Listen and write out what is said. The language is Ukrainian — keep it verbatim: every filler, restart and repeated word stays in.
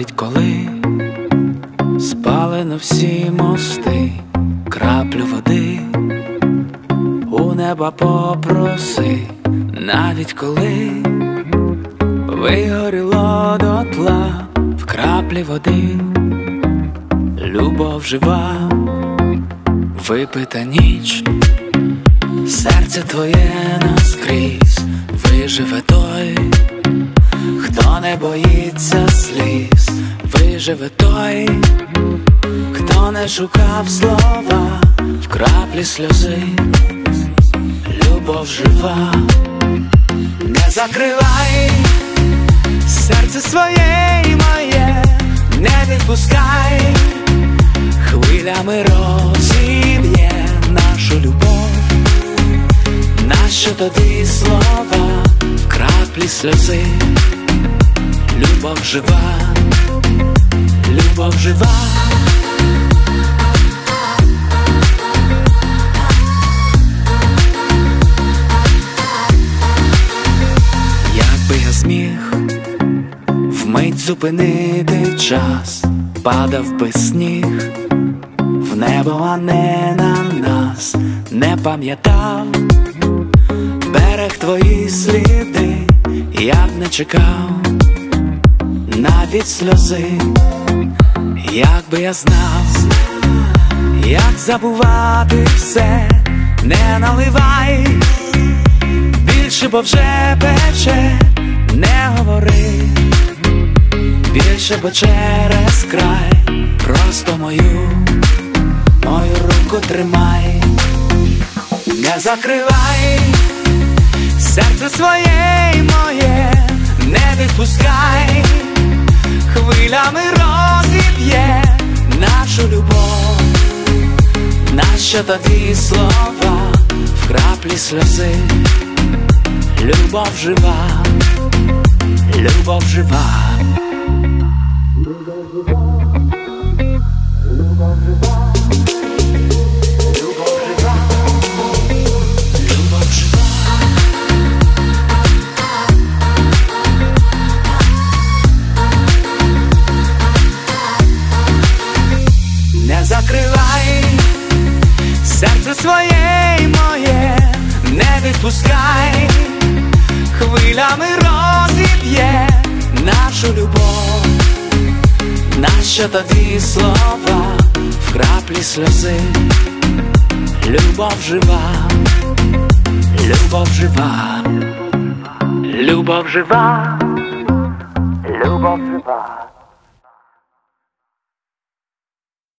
навіть коли спалено всі мости, краплю води у неба попроси, навіть коли вигоріло дотла в краплі води. Любов жива, випита ніч, серце твоє наскрізь виживе той, хто не боїться сліз, виживе той, хто не шукав слова в краплі сльози. Любов жива, не закривай серце своє і моє, не відпускай, хвилями розіб'є нашу любов. Нащо тоді слова в краплі сльози? Любов жива, любов жива. Якби я зміг вмить зупинити час, падав би сніг в небо, а не на нас, не пам'ятав берег твої сліди, я б не чекав навіть сльози. Якби я знав, як забувати все, не наливай більше, бо вже пече, не говори більше, бо через край, просто мою, мою руку тримай. Не закривай серце своє і моє, не відпускай, хвилями розіб'є нашу любов. Нащо тоді слова в краплі сльози? Любов жива, любов жива. Любов жива, любов жива. Не закривай серце своє і моє, не відпускай, хвилями розіб'є нашу любов. Нащо тоді слова в краплі сльози? Любов жива, любов жива, любов жива, любов жива.